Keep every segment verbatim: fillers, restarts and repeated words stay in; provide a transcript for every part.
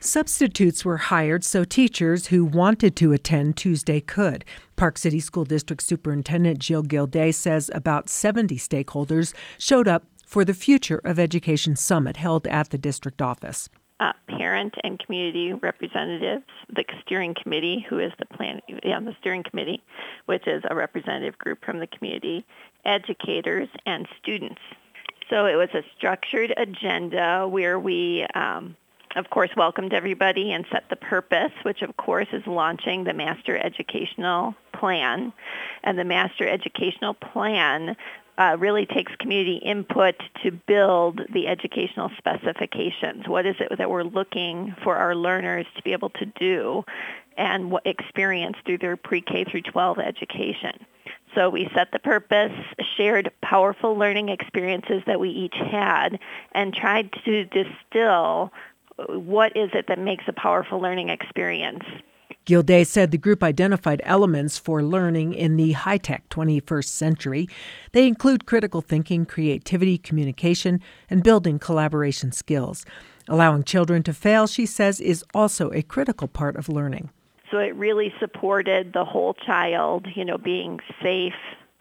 Substitutes were hired so teachers who wanted to attend Tuesday could. Park City School District Superintendent Jill Gilday says about seventy stakeholders showed up for the Future of Education Summit held at the district office. Uh, parent and community representatives, the steering committee, who is the plan, yeah, the steering committee, which is a representative group from the community, educators, and students. So it was a structured agenda where we, um, of course, welcomed everybody and set the purpose, which, of course, is launching the Master Educational Plan. And the Master Educational Plan Uh, really takes community input to build the educational specifications. What is it that we're looking for our learners to be able to do and what experience through their pre-K through twelve education? So we set the purpose, shared powerful learning experiences that we each had, and tried to distill what is it that makes a powerful learning experience. Gilday said the group identified elements for learning in the high-tech twenty-first century. They include critical thinking, creativity, communication, and building collaboration skills. Allowing children to fail, she says, is also a critical part of learning. So it really supported the whole child, you know, being safe,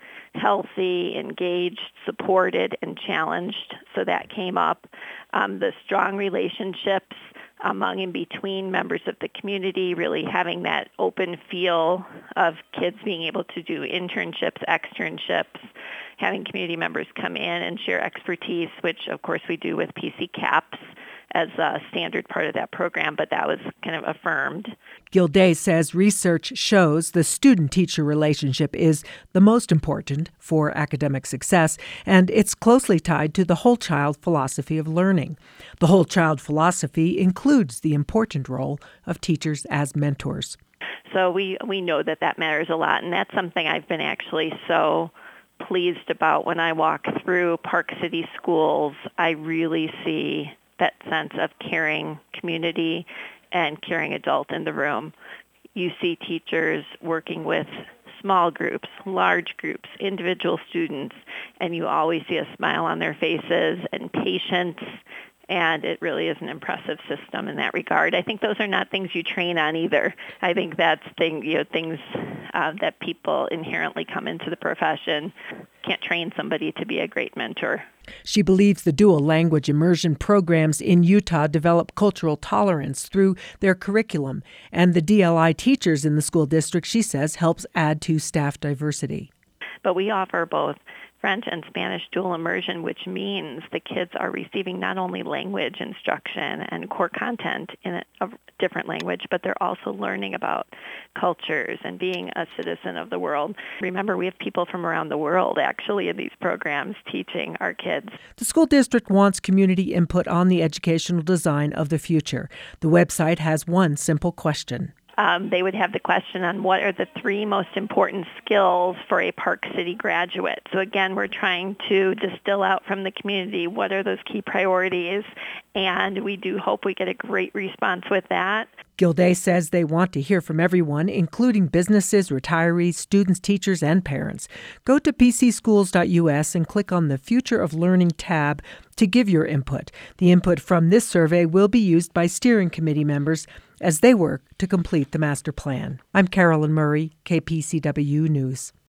healthy, engaged, supported, and challenged. So that came up. Um, the strong relationships among and between members of the community, really having that open feel of kids being able to do internships, externships, having community members come in and share expertise, which of course we do with P C CAPS as a standard part of that program, but that was kind of affirmed. Gilday says research shows the student-teacher relationship is the most important for academic success, and it's closely tied to the whole child philosophy of learning. The whole child philosophy includes the important role of teachers as mentors. So we, we know that that matters a lot, and that's something I've been actually so pleased about when I walk through Park City schools. I really see that sense of caring community and caring adult in the room. You see teachers working with small groups, large groups, individual students, and you always see a smile on their faces and patience, and it really is an impressive system in that regard. I think those are not things you train on either. I think that's thing, you know, things uh, that people inherently come into the profession. Can't train somebody to be a great mentor. She believes the dual language immersion programs in Utah develop cultural tolerance through their curriculum, and the D L I teachers in the school district, she says, helps add to staff diversity. But we offer both French and Spanish dual immersion, which means the kids are receiving not only language instruction and core content in a different language, but they're also learning about cultures and being a citizen of the world. Remember, we have people from around the world actually in these programs teaching our kids. The school district wants community input on the educational design of the future. The website has one simple question. Um, they would have the question on what are the three most important skills for a Park City graduate. So again, we're trying to distill out from the community what are those key priorities, and we do hope we get a great response with that. Gilday says they want to hear from everyone, including businesses, retirees, students, teachers, and parents. Go to p c schools dot u s and click on the Future of Learning tab to give your input. The input from this survey will be used by steering committee members as they work to complete the master plan. I'm Carolyn Murray, K P C W News.